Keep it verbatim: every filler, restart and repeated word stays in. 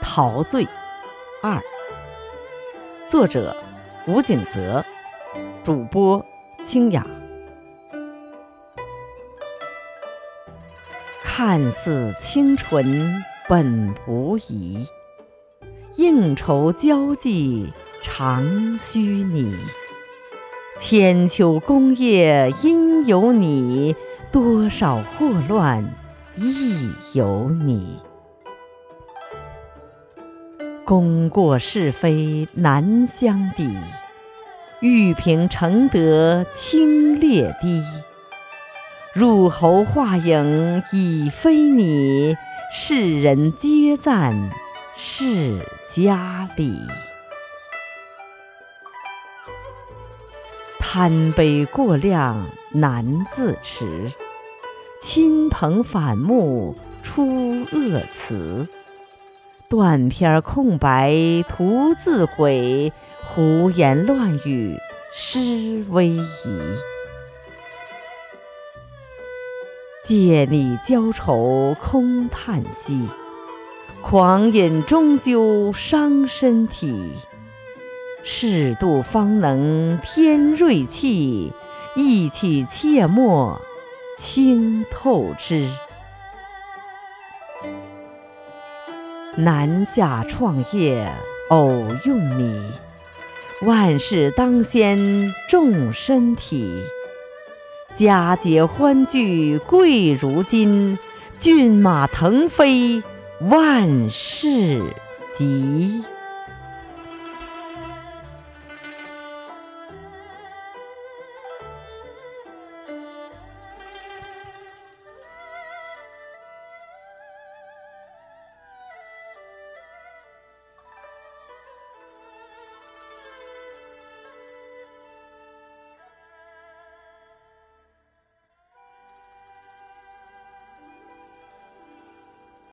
陶醉二，作者吴景泽，主播清雅。看似清纯本无疑，应酬交际常须拟。千秋功业因有你，多少祸乱亦有你。功过是非难相抵，玉屏承德清劣低。入侯画影已非你，世人皆赞是家礼。贪杯过量难自持，亲朋反目出恶词。断片空白徒自毁，胡言乱语失威仪。借你浇愁空叹息，狂饮终究伤身体。适度方能添锐气，意气切莫轻透支。南下创业偶用你，万事当先重身体。佳节欢聚贵如金，骏马腾飞万事吉。